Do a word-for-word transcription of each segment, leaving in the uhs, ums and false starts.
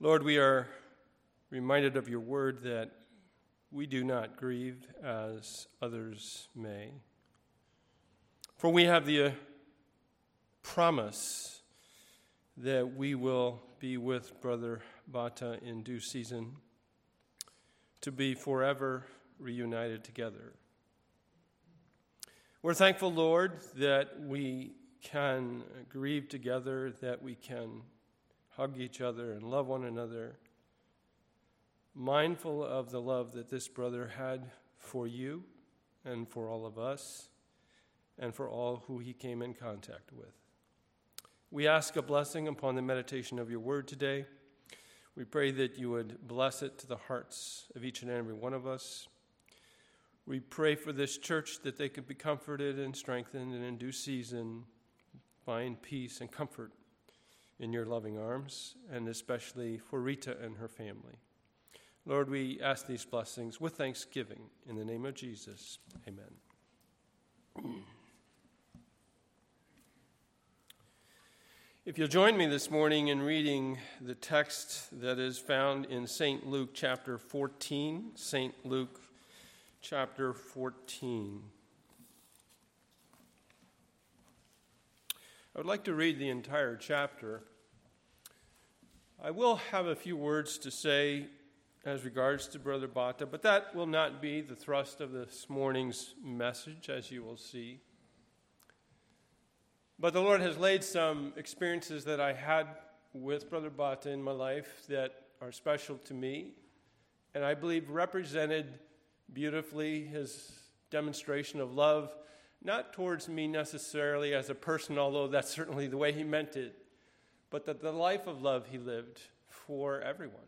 Lord, we are reminded of your word that we do not grieve as others may. For we have the uh, promise that we will be with Brother Bata in due season, to be forever reunited together. We're thankful, Lord, that we can grieve together, that we can hug each other and love one another, mindful of the love that this brother had for you and for all of us and for all who he came in contact with. We ask a blessing upon the meditation of your word today. We pray that you would bless it to the hearts of each and every one of us. We pray for this church that they could be comforted and strengthened, and in due season find peace and comfort in your loving arms, and especially for Rita and her family. Lord, we ask these blessings with thanksgiving in the name of Jesus. Amen. If you'll join me this morning in reading the text that is found in Saint Luke chapter fourteen, Saint Luke chapter fourteen. I would like to read the entire chapter. I will have a few words to say as regards to Brother Bata, but that will not be the thrust of this morning's message, as you will see. But the Lord has laid some experiences that I had with Brother Bata in my life that are special to me, and I believe represented beautifully his demonstration of love, not towards me necessarily as a person, although that's certainly the way he meant it, but that the life of love he lived for everyone.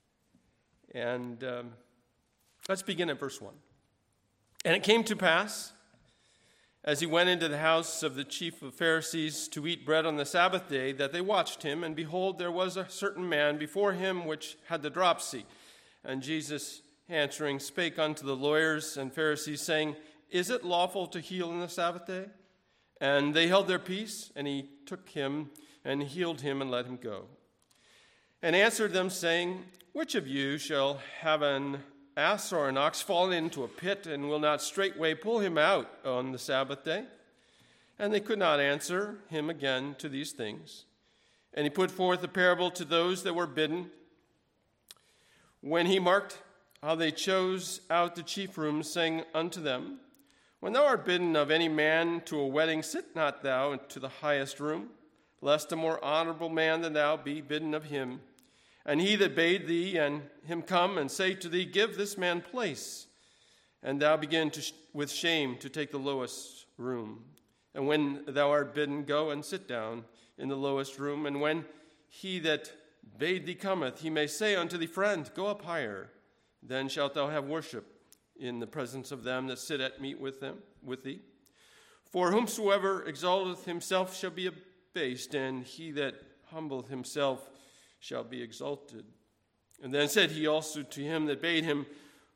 And um, let's begin at verse one. And it came to pass, as he went into the house of the chief of Pharisees to eat bread on the Sabbath day, that they watched him, and behold, there was a certain man before him which had the dropsy. And Jesus answering spake unto the lawyers and Pharisees, saying, Is it lawful to heal on the Sabbath day? And they held their peace, and he took him and healed him and let him go. And answered them, saying, Which of you shall have an ass or an ox fallen into a pit, and will not straightway pull him out on the Sabbath day? And they could not answer him again to these things. And he put forth a parable to those that were bidden, when he marked how they chose out the chief rooms, saying unto them, When thou art bidden of any man to a wedding, sit not thou into the highest room, lest a more honorable man than thou be bidden of him. And he that bade thee and him come and say to thee, Give this man place, and thou begin to sh- with shame to take the lowest room. And when thou art bidden, go and sit down in the lowest room. And when he that bade thee cometh, he may say unto thee, Friend, go up higher. Then shalt thou have worship in the presence of them that sit at meat with them with thee. For whomsoever exalteth himself shall be abased, and he that humbleth himself shall be exalted. And then said he also to him that bade him,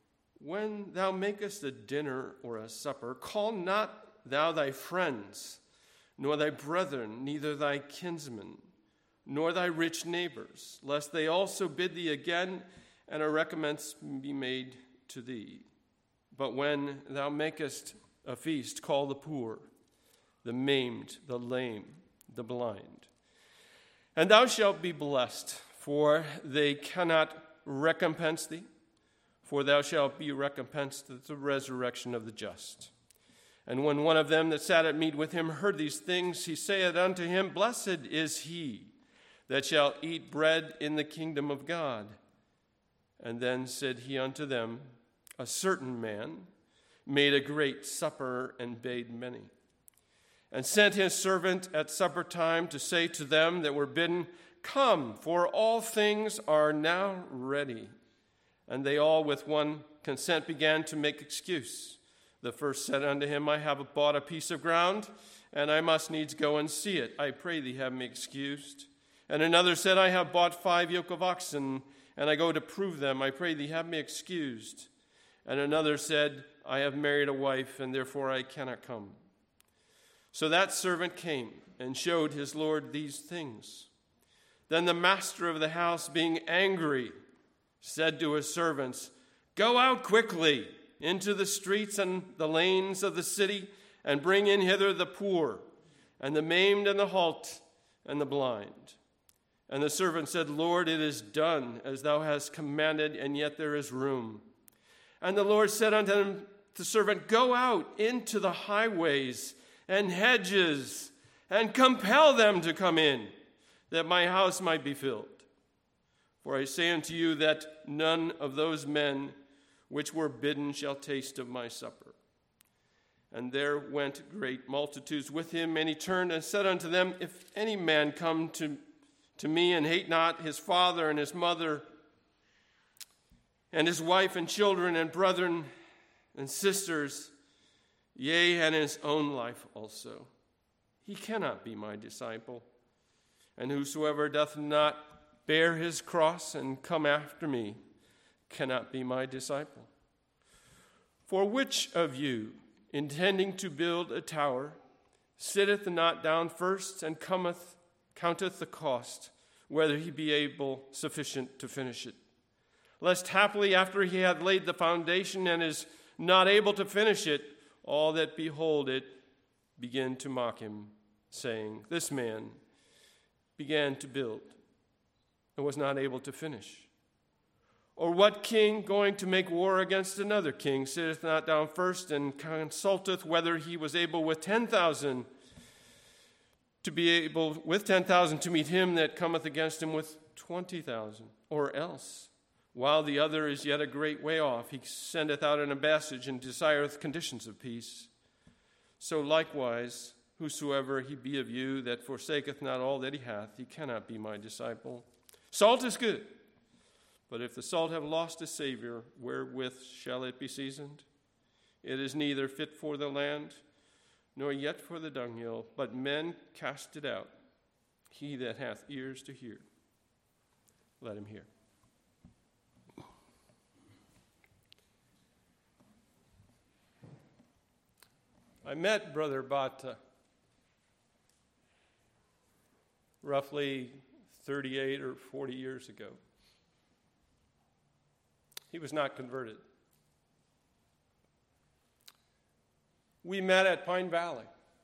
When thou makest a dinner or a supper, call not thou thy friends, nor thy brethren, neither thy kinsmen, nor thy rich neighbors, lest they also bid thee again, and a recompense be made to thee. But when thou makest a feast, call the poor, the maimed, the lame, the blind. And thou shalt be blessed, for they cannot recompense thee, for thou shalt be recompensed at the resurrection of the just. And when one of them that sat at meat with him heard these things, he saith unto him, Blessed is he that shall eat bread in the kingdom of God. And then said he unto them, A certain man made a great supper and bade many, and sent his servant at supper time to say to them that were bidden, Come, for all things are now ready. And they all with one consent began to make excuse. The first said unto him, I have bought a piece of ground, and I must needs go and see it. I pray thee have me excused. And another said, I have bought five yoke of oxen, and I go to prove them. I pray thee have me excused. And another said, I have married a wife, and therefore I cannot come. So that servant came and showed his lord these things. Then the master of the house, being angry, said to his servants, "Go out quickly into the streets and the lanes of the city, and bring in hither the poor, and the maimed, and the halt, and the blind." And the servant said, "Lord, it is done as thou hast commanded, and yet there is room." And the Lord said unto him, the servant, "Go out into the highways and hedges, and compel them to come in, that my house might be filled. For I say unto you that none of those men which were bidden shall taste of my supper." And there went great multitudes with him, and he turned and said unto them, "If any man come to, to me and hate not his father and his mother and his wife and children and brethren and sisters, yea, and his own life also, he cannot be my disciple. And whosoever doth not bear his cross and come after me cannot be my disciple. For which of you, intending to build a tower, sitteth not down first and cometh, counteth the cost, whether he be able sufficient to finish it? Lest haply after he hath laid the foundation and is not able to finish it, all that behold it begin to mock him, saying, This man began to build and was not able to finish. Or what king going to make war against another king sitteth not down first and consulteth whether he was able with ten thousand to be able with ten thousand to meet him that cometh against him with twenty thousand? Or else, while the other is yet a great way off, he sendeth out an ambassage and desireth conditions of peace. So likewise, whosoever he be of you that forsaketh not all that he hath, he cannot be my disciple. Salt is good, but if the salt have lost its savor, wherewith shall it be seasoned? It is neither fit for the land, nor yet for the dunghill, but men cast it out. He that hath ears to hear, let him hear. I met Brother Bata roughly thirty-eight or forty years ago. He was not converted. We met at Pine Valley.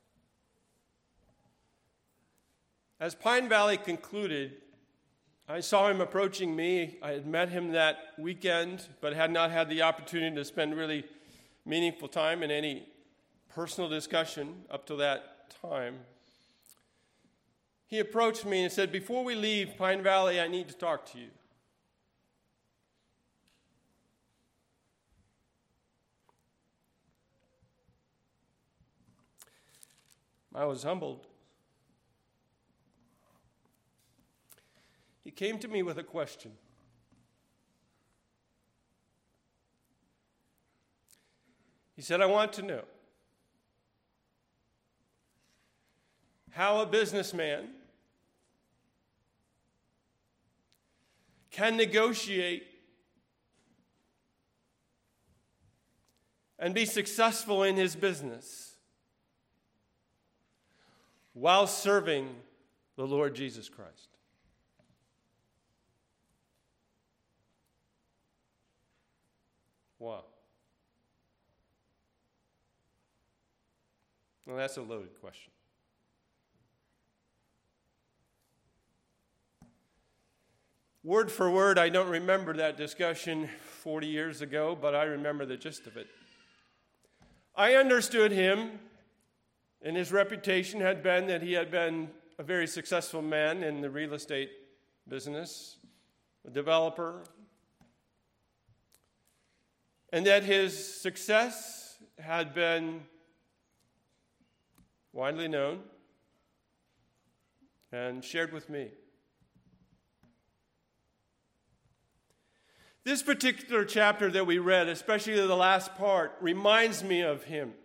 As Pine Valley concluded, I saw him approaching me. I had met him that weekend, but had not had the opportunity to spend really meaningful time in any personal discussion up to that time. He approached me and said, "Before we leave Pine Valley, I need to talk to you." I was humbled. He came to me with a question. He said, "I want to know how a businessman can negotiate and be successful in his business while serving the Lord Jesus Christ." Wow. Well, that's a loaded question. Word for word, I don't remember that discussion forty years ago, but I remember the gist of it. I understood him, and his reputation had been that he had been a very successful man in the real estate business, a developer, and that his success had been widely known and shared with me. This particular chapter that we read, especially the last part, reminds me of him.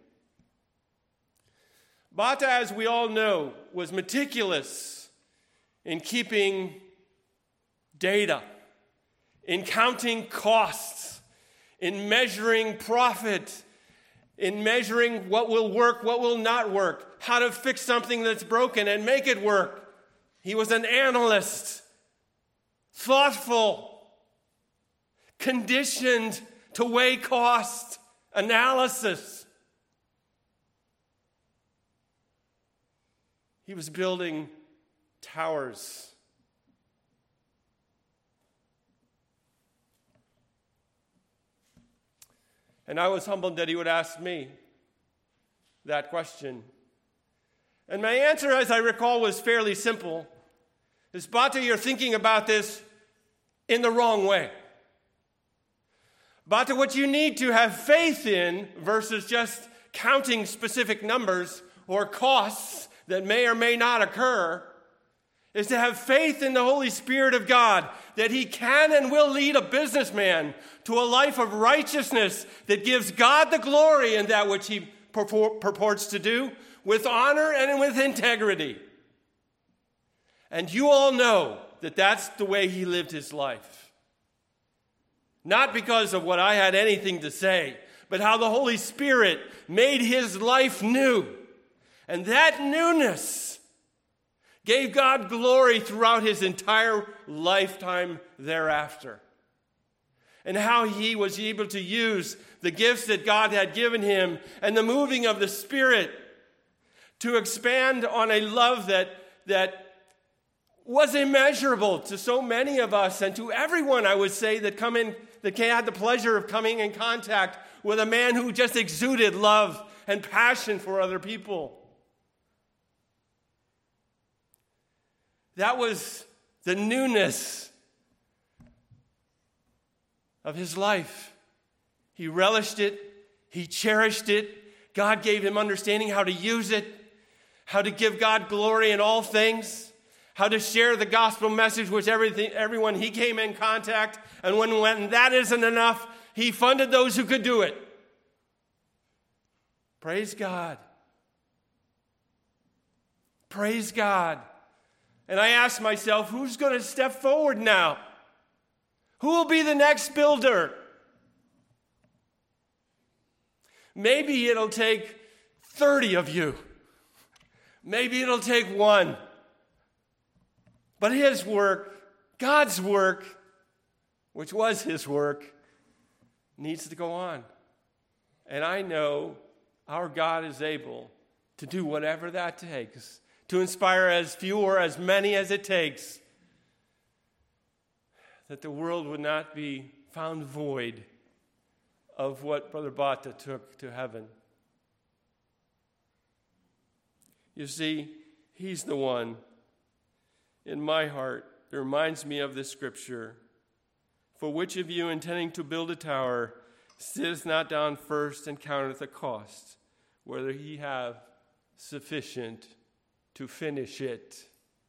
Bata, as we all know, was meticulous in keeping data, in counting costs, in measuring profit, in measuring what will work, what will not work, how to fix something that's broken and make it work. He was an analyst thoughtful, conditioned to weigh cost, analysis. He was building towers. And I was humbled that he would ask me that question. And my answer, as I recall, was fairly simple. Is, Bata, you're thinking about this in the wrong way. Bata, what you need to have faith in versus just counting specific numbers or costs that may or may not occur is to have faith in the Holy Spirit of God, that he can and will lead a businessman to a life of righteousness that gives God the glory in that which he purport, purports to do, with honor and with integrity. And you all know that that's the way he lived his life. Not because of what I had anything to say, but how the Holy Spirit made his life new. And that newness gave God glory throughout his entire lifetime thereafter. And how he was able to use the gifts that God had given him and the moving of the Spirit to expand on a love that, that was immeasurable to so many of us and to everyone, I would say, that come in, that had the pleasure of coming in contact with a man who just exuded love and passion for other people. That was the newness of his life. He relished it. He cherished it. God gave him understanding how to use it, how to give God glory in all things, how to share the gospel message with everything, everyone he came in contact. And when, when that isn't enough, he funded those who could do it. Praise God. Praise God. And I asked myself, who's going to step forward now? Who will be the next builder? Maybe it'll take thirty of you. Maybe it'll take one. But his work, God's work, which was his work, needs to go on. And I know our God is able to do whatever that takes, to inspire as few or as many as it takes, that the world would not be found void of what Brother Bata took to heaven. You see, he's the one in my heart that reminds me of this scripture. For which of you intending to build a tower sitteth not down first and counteth the cost, whether he have sufficient to finish it?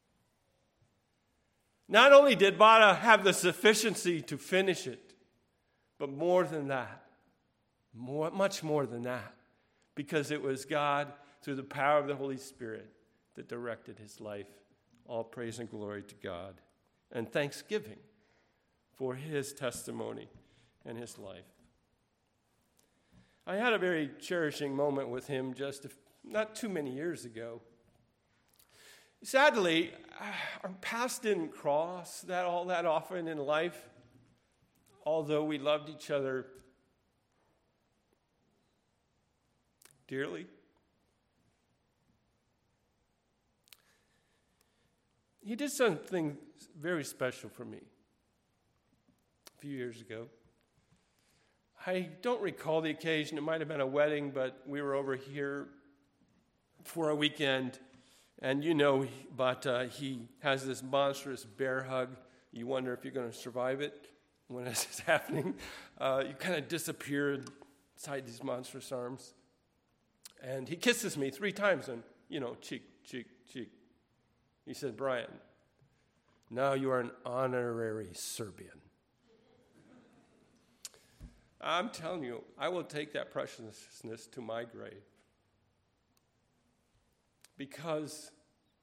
Not only did Bata have the sufficiency to finish it, but more than that, more, much more than that, because it was God, through the power of the Holy Spirit, that directed his life. All praise and glory to God, and thanksgiving for his testimony and his life. I had a very cherishing moment with him just a, not too many years ago. Sadly, our paths didn't cross that all that often in life, although we loved each other dearly. He did something very special for me a few years ago. I don't recall the occasion. It might have been a wedding, but we were over here for a weekend. And you know, but uh, he has this monstrous bear hug. You wonder if you're going to survive it when it's happening. Uh, you kind of disappear inside these monstrous arms. And he kisses me three times and, you know, cheek, cheek, cheek. He said, Brian, now you are an honorary Serbian. I'm telling you, I will take that preciousness to my grave. Because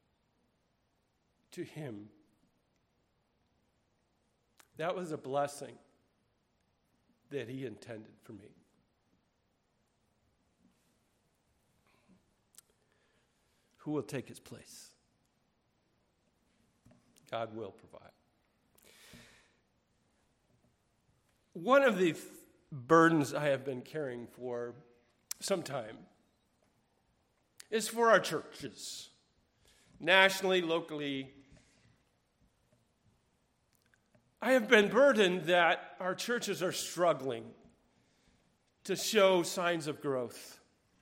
to him, that was a blessing that he intended for me. Who will take his place? God will provide. one of the burdens I have been carrying for some time is for our churches, nationally, locally. I have been burdened that our churches are struggling to show signs of growth,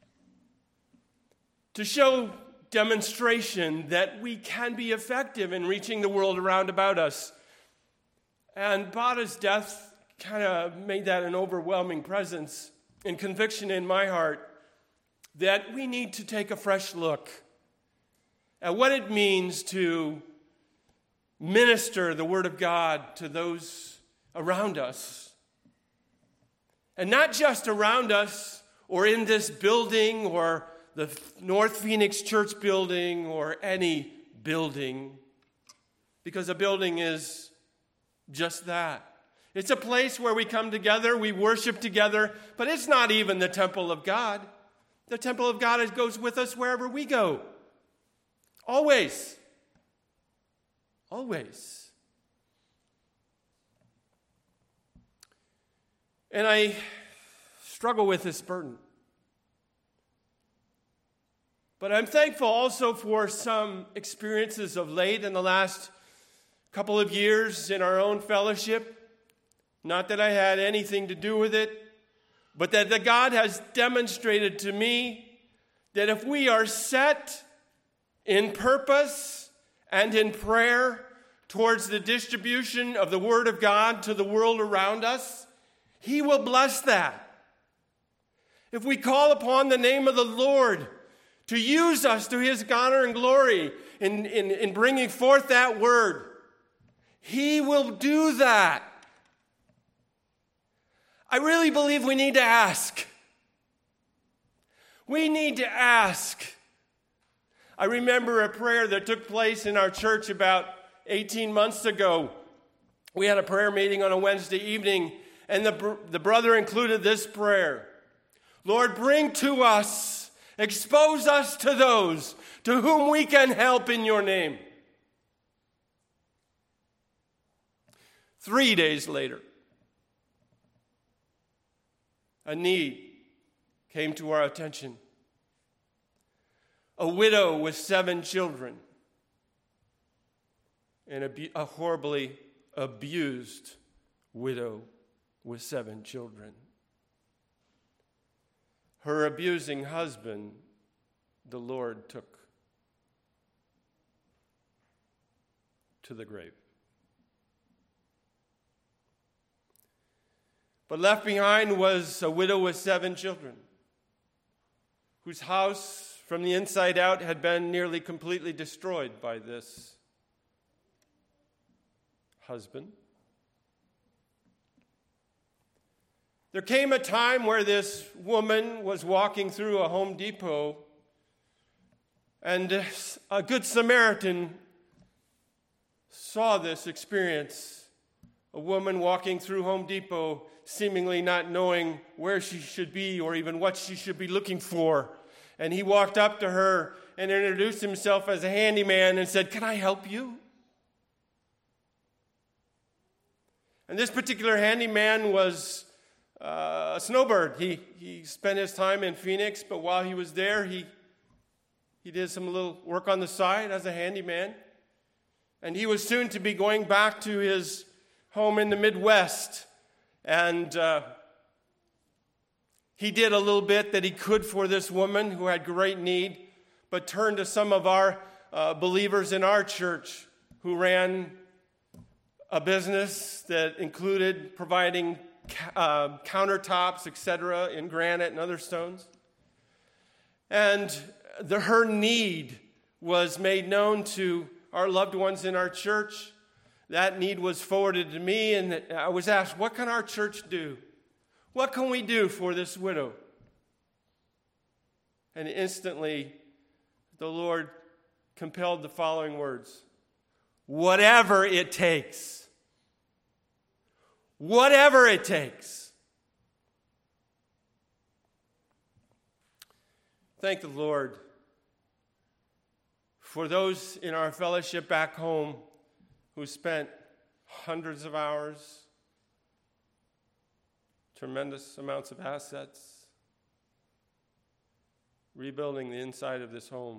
to show demonstration that we can be effective in reaching the world around about us. And Bada's death kind of made that an overwhelming presence and conviction in my heart that we need to take a fresh look at what it means to minister the Word of God to those around us. And not just around us or in this building or the North Phoenix Church building or any building, because a building is just that. It's a place where we come together, we worship together, but it's not even the temple of God. The temple of God goes with us wherever we go. Always. Always. And I struggle with this burden. But I'm thankful also for some experiences of late in the last couple of years in our own fellowship. Not that I had anything to do with it, but that the God has demonstrated to me that if we are set in purpose and in prayer towards the distribution of the Word of God to the world around us, He will bless that. If we call upon the name of the Lord to use us to His honor and glory in, in, in bringing forth that Word, He will do that. I really believe we need to ask. We need to ask. I remember a prayer that took place in our church about eighteen months ago. We had a prayer meeting on a Wednesday evening, and the, the brother included this prayer. Lord, bring to us, expose us to those to whom we can help in your name. Three days later, a need came to our attention. A widow with seven children and a, a horribly abused widow with seven children. Her abusing husband, the Lord took to the grave. But left behind was a widow with seven children, whose house from the inside out had been nearly completely destroyed by this husband. There came a time where this woman was walking through a Home Depot, and a Good Samaritan saw this experience. A woman walking through Home Depot, seemingly not knowing where she should be or even what she should be looking for. And he walked up to her and introduced himself as a handyman and said, "Can I help you?" And this particular handyman was uh, a snowbird. He he spent his time in Phoenix, but while he was there, he he did some little work on the side as a handyman. And he was soon to be going back to his home in the Midwest. And uh, he did a little bit that he could for this woman who had great need, but turned to some of our uh, believers in our church who ran a business that included providing uh, countertops, et cetera, in granite and other stones. And the, her need was made known to our loved ones in our church. That need was forwarded to me, and I was asked, what can our church do? What can we do for this widow? And instantly, the Lord compelled the following words: whatever it takes. Whatever it takes. Thank the Lord for those in our fellowship back home who spent hundreds of hours tremendous amounts of assets, rebuilding the inside of this home,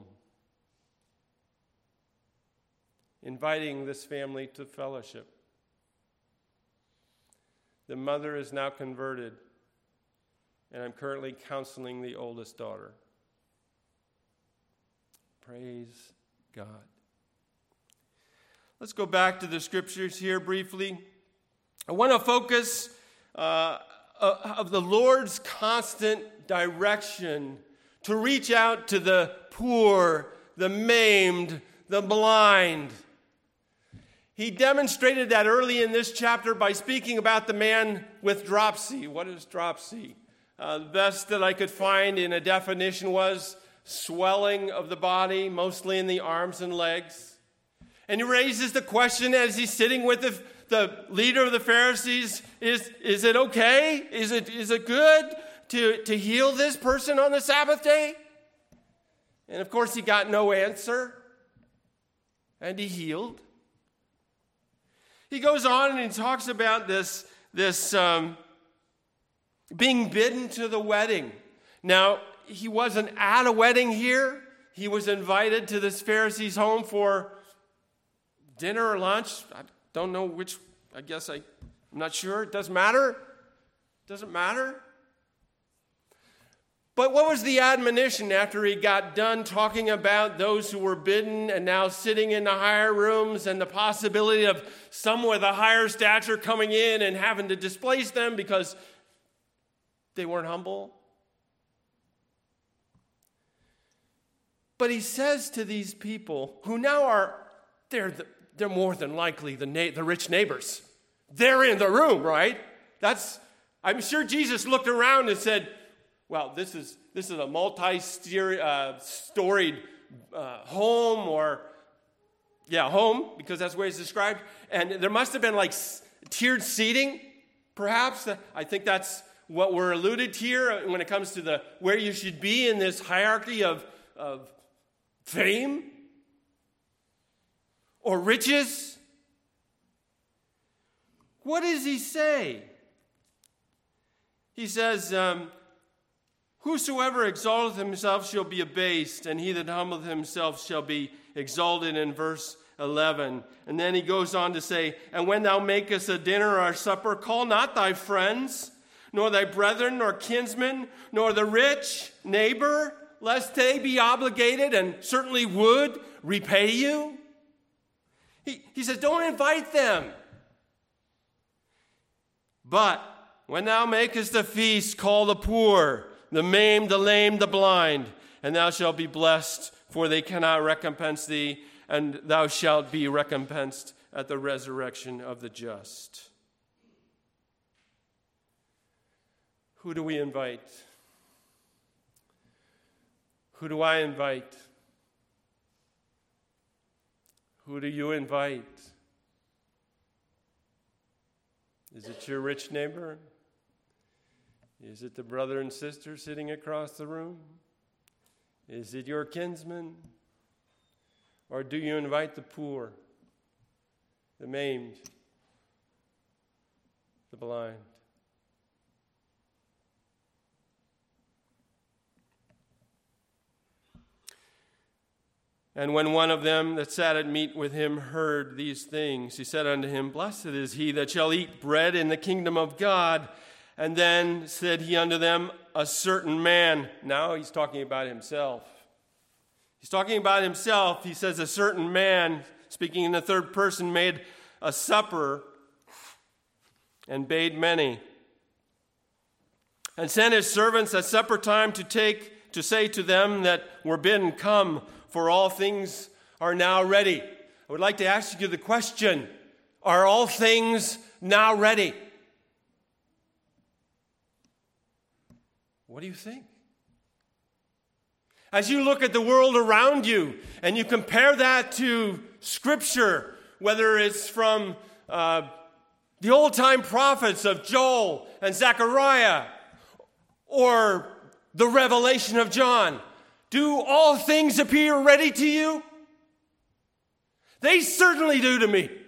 inviting this family to fellowship. The mother is now converted, and I'm currently counseling the oldest daughter. Praise God. Let's go back to the scriptures here briefly. I want to focus uh, of the Lord's constant direction to reach out to the poor, the maimed, the blind. He demonstrated that early in this chapter by speaking about the man with dropsy. What is dropsy? Uh, the best that I could find in a definition was swelling of the body, mostly in the arms and legs. And he raises the question as he's sitting with the, the leader of the Pharisees, is, is it okay? Is it, is it good to, to heal this person on the Sabbath day? And of course he got no answer. And he healed. He goes on and he talks about this, this um, being bidden to the wedding. Now, he wasn't at a wedding here. He was invited to this Pharisee's home for dinner or lunch. I don't know which, I guess I, I'm not sure. It doesn't matter. Doesn't matter. But what was the admonition after he got done talking about those who were bidden and now sitting in the higher rooms and the possibility of some with a higher stature coming in and having to displace them because they weren't humble? But he says to these people who now are, they're, the, they're more than likely the, na- the rich neighbors. They're in the room, right? That's, I'm sure Jesus looked around and said, well, this is this is a multi-storied uh, home, or, yeah, home, because that's where it's described. And there must have been like tiered seating, perhaps. I think that's what we're alluded here when it comes to the where you should be in this hierarchy of, of fame or riches. What does he say? He says, um, whosoever exalteth himself shall be abased, and he that humbleth himself shall be exalted, in verse eleven. And then he goes on to say, and when thou makest a dinner or a supper, call not thy friends, nor thy brethren, nor kinsmen, nor the rich neighbor, lest they be obligated, and certainly would repay you. He, he says, don't invite them. But when thou makest a feast, call the poor, the maimed, the lame, the blind, and thou shalt be blessed, for they cannot recompense thee, and thou shalt be recompensed at the resurrection of the just. Who do we invite? Who do I invite? Who do you invite? Is it your rich neighbor? Is it the brother and sister sitting across the room? Is it your kinsman? Or do you invite the poor, the maimed, the blind? And when one of them that sat at meat with him heard these things, he said unto him, blessed is he that shall eat bread in the kingdom of God. And then said he unto them, a certain man. Now he's talking about himself. He's talking about himself. He says, a certain man, speaking in the third person, made a supper and bade many, and sent his servants at supper time to take to say to them that were bidden, come, for all things are now ready. I would like to ask you the question, are all things now ready? What do you think? As you look at the world around you and you compare that to Scripture, whether it's from uh, the old-time prophets of Joel and Zechariah or the Revelation of John, do all things appear ready to you? They certainly do to me.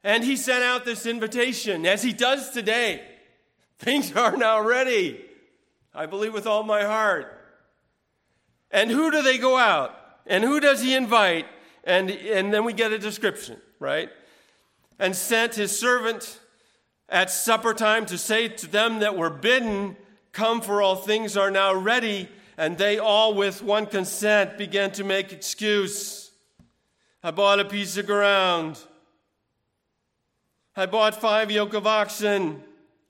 And he sent out this invitation, as he does today. Things are now ready. I believe with all my heart. And who do they go out? And who does he invite? And, and then we get a description, right? And sent his servant at supper time to say to them that were bidden, come, for all things are now ready. And they all with one consent began to make excuse. I bought a piece of ground. I bought five yoke of oxen.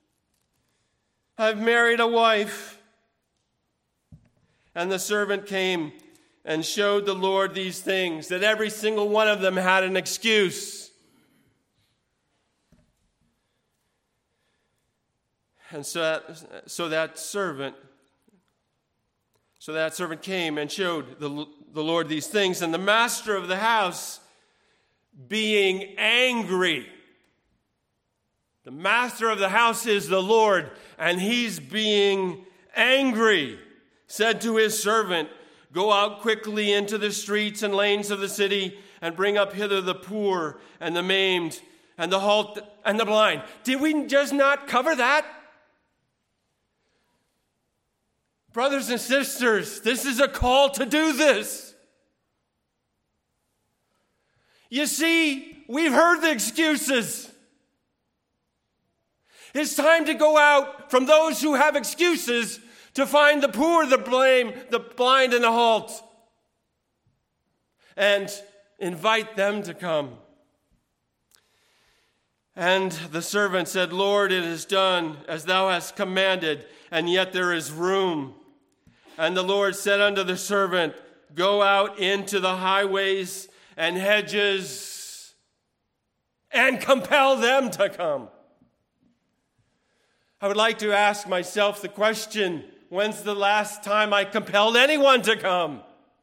I've married a wife. And the servant came and showed the Lord these things, that every single one of them had an excuse. And so that, so that servant, so that servant came and showed the, the Lord these things, and the master of the house, being angry. The master of the house is the Lord, and he's being angry, said to his servant, go out quickly into the streets and lanes of the city and bring up hither the poor and the maimed and the halt and the blind. Did we just not cover that? Brothers and sisters, this is a call to do this. You see, we've heard the excuses. It's time to go out from those who have excuses to find the poor, the blame, the blind, and the halt, and invite them to come. And the servant said, Lord, it is done as thou hast commanded, and yet there is room. And the Lord said unto the servant, go out into the highways and hedges and compel them to come. I would like to ask myself the question, when's the last time I compelled anyone to come?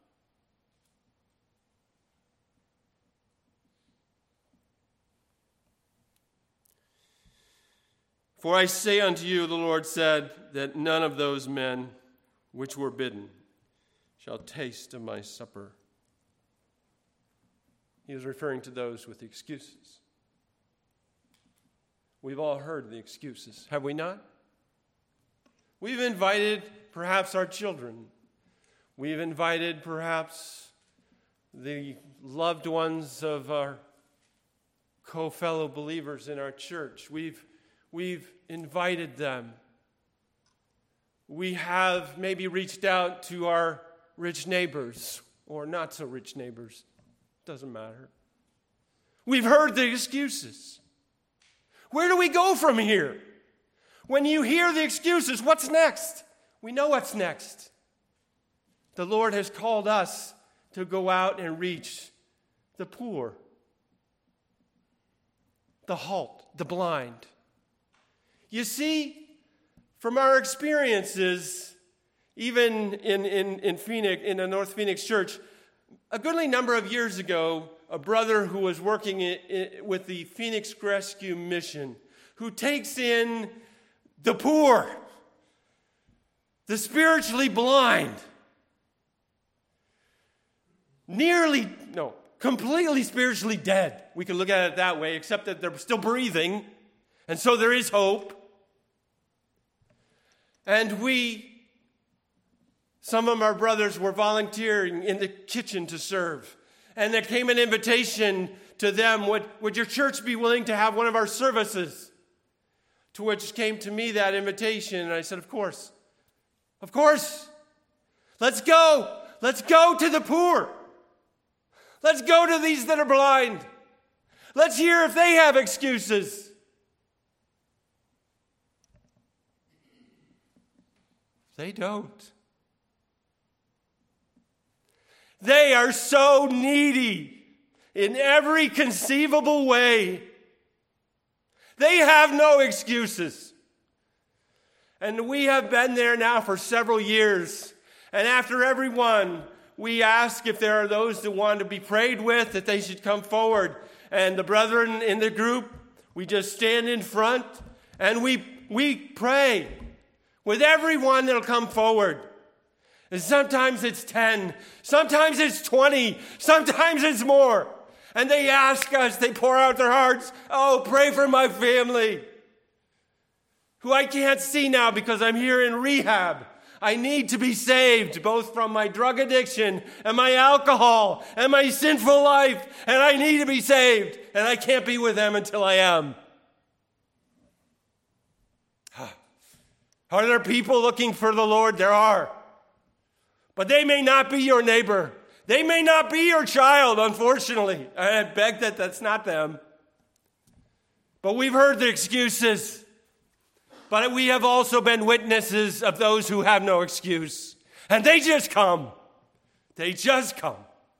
For I say unto you, the Lord said, that none of those men which were bidden shall taste of my supper. He was referring to those with excuses. We've all heard the excuses, have we not? We've invited perhaps our children. We've invited perhaps the loved ones of our co-fellow believers in our church. We've, we've invited them. We have maybe reached out to our rich neighbors or not so rich neighbors. Doesn't matter. We've heard the excuses. Where do we go from here? When you hear the excuses, what's next? We know what's next. The Lord has called us to go out and reach the poor, the halt, the blind. You see, from our experiences, even in, in, in Phoenix, in the North Phoenix Church, a goodly number of years ago, a brother who was working in, in, with the Phoenix Rescue Mission, who takes in the poor, the spiritually blind, nearly, no, completely spiritually dead. We can look at it that way, except that they're still breathing, and so there is hope. And we, some of our brothers were volunteering in the kitchen to serve. And there came an invitation to them, would, would your church be willing to have one of our services? To which came to me that invitation, and I said, of course. Of course. Let's go. Let's go to the poor. Let's go to these that are blind. Let's hear if they have excuses. They don't. They are so needy in every conceivable way. They have no excuses. And we have been there now for several years. And after every one, we ask if there are those that want to be prayed with, that they should come forward. And the brethren in the group, we just stand in front and we, we pray with everyone that'll come forward. And sometimes it's ten, sometimes it's twenty, sometimes it's more. And they ask us, they pour out their hearts, oh, pray for my family, who I can't see now because I'm here in rehab. I need to be saved, both from my drug addiction and my alcohol and my sinful life, and I need to be saved, and I can't be with them until I am. Are there people looking for the Lord? There are. But they may not be your neighbor. They may not be your child, unfortunately. I beg that that's not them. But we've heard the excuses. But we have also been witnesses of those who have no excuse. And they just come. They just come.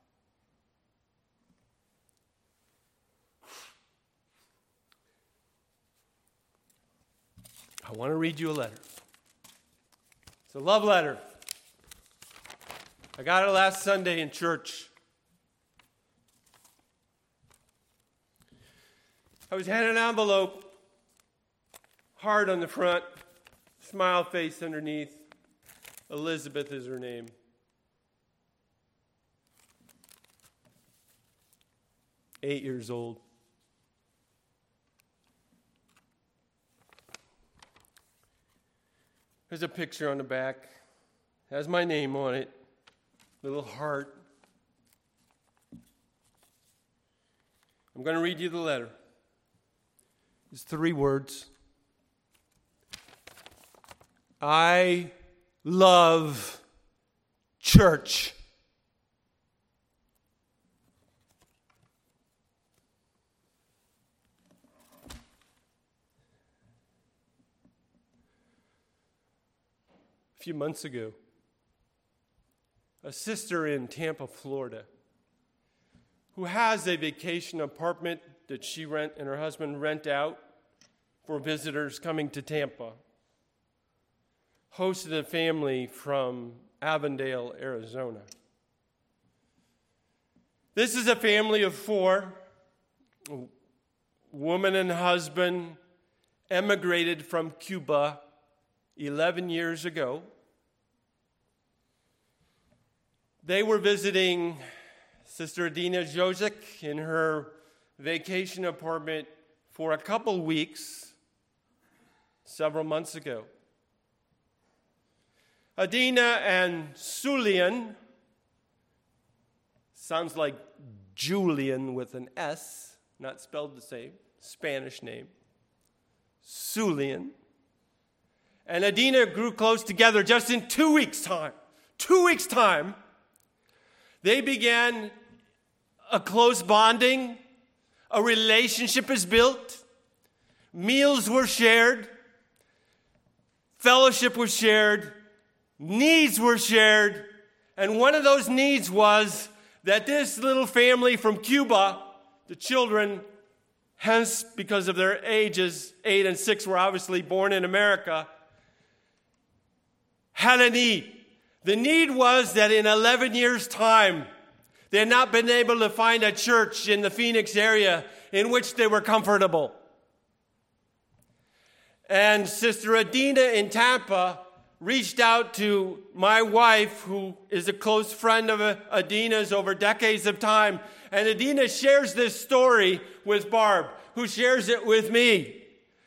I want to read you a letter. It's a love letter. I got it last Sunday in church. I was handed an envelope, heart on the front, smile face underneath. Elizabeth is her name. Eight years old. There's a picture on the back. Has my name on it. Little heart. I'm going to read you the letter. It's three words. I love church. A few months ago, a sister in Tampa, Florida, who has a vacation apartment that she rent and her husband rent out for visitors coming to Tampa, hosted a family from Avondale, Arizona. This is a family of four. Woman and husband emigrated from Cuba eleven years ago. They were visiting Sister Adina Jozic in her vacation apartment for a couple weeks several months ago. Adina and Sulian, sounds like Julian with an S, not spelled the same, Spanish name, Sulian, and Adina grew close together just in two weeks' time. Two weeks' time. They began a close bonding. A relationship is built. Meals were shared. Fellowship was shared. Needs were shared. And one of those needs was that this little family from Cuba, the children, hence because of their ages, eight and six were obviously born in America, had a need. The need was that in eleven years' time, they had not been able to find a church in the Phoenix area in which they were comfortable. And Sister Adina in Tampa reached out to my wife, who is a close friend of Adina's over decades of time. And Adina shares this story with Barb, who shares it with me.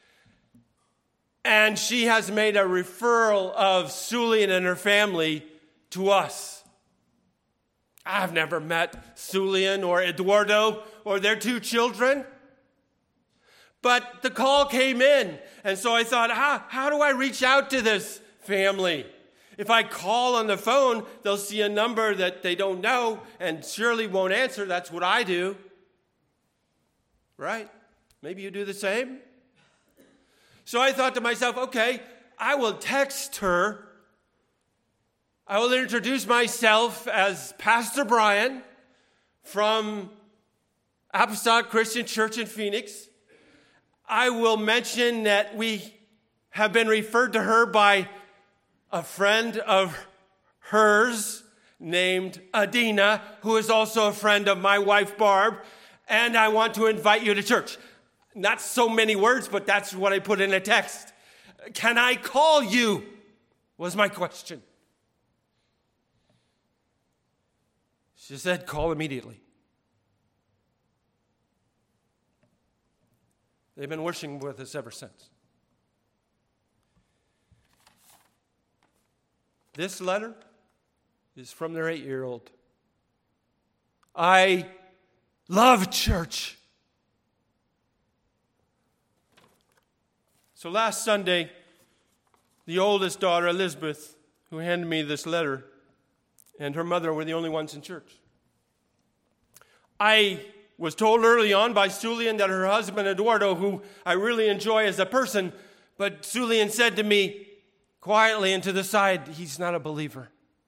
And she has made a referral of Sulian and her family to us. I've never met Sulian or Eduardo or their two children. But the call came in. And so I thought, how, how do I reach out to this family? If I call on the phone, they'll see a number that they don't know and surely won't answer. That's what I do. Right? Maybe you do the same? So I thought to myself, okay, I will text her. I will introduce myself as Pastor Brian from Apostolic Christian Church in Phoenix. I will mention that we have been referred to her by a friend of hers named Adina, who is also a friend of my wife, Barb, and I want to invite you to church. Not so many words, but that's what I put in a text. Can I call you? Was my question. She said, call immediately. They've been worshiping with us ever since. This letter is from their eight-year-old. I love church. So last Sunday, the oldest daughter, Elizabeth, who handed me this letter, and her mother were the only ones in church. I was told early on by Sulian that her husband, Eduardo, who I really enjoy as a person, but Sulian said to me quietly and to the side, he's not a believer.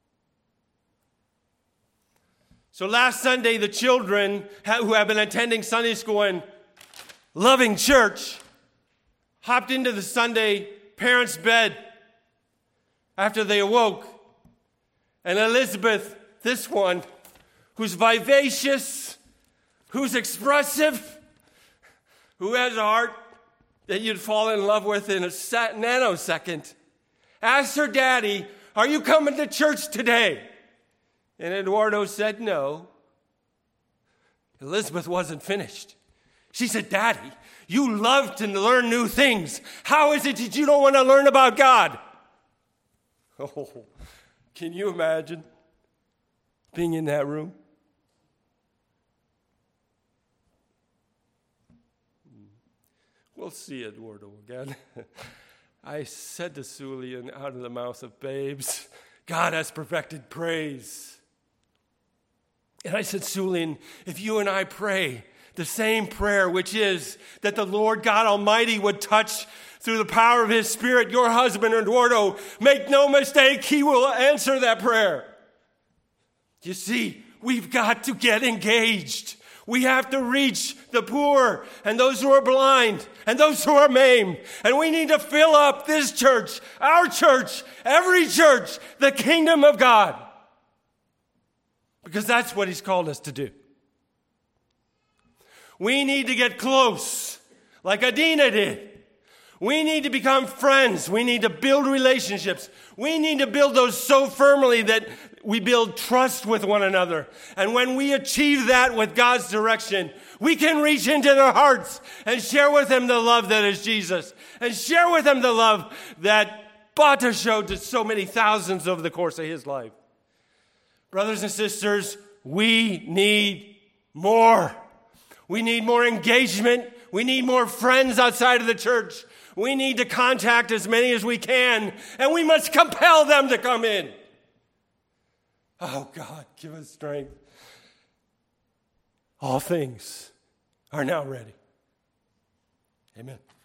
So last Sunday, the children who have been attending Sunday school and loving church hopped into the Sunday parents' bed after they awoke. And Elizabeth, this one, who's vivacious, who's expressive, who has a heart that you'd fall in love with in a nanosecond, asked her daddy, are you coming to church today? And Eduardo said no. Elizabeth wasn't finished. She said, Daddy, you love to learn new things. How is it that you don't want to learn about God? Oh, can you imagine being in that room? We'll see Eduardo again. I said to Sulian out of the mouth of babes, God has perfected praise. And I said, Sulian, if you and I pray the same prayer, which is that the Lord God Almighty would touch through the power of his Spirit your husband, Eduardo, make no mistake, he will answer that prayer. You see, we've got to get engaged. We have to reach the poor and those who are blind and those who are maimed. And we need to fill up this church, our church, every church, the kingdom of God. Because that's what he's called us to do. We need to get close, like Adina did. We need to become friends. We need to build relationships. We need to build those so firmly that we build trust with one another. And when we achieve that with God's direction, we can reach into their hearts and share with them the love that is Jesus. And share with them the love that Bata showed to so many thousands over the course of his life. Brothers and sisters, we need more. We need more engagement. We need more friends outside of the church. We need to contact as many as we can, and we must compel them to come in. Oh, God, give us strength. All things are now ready. Amen.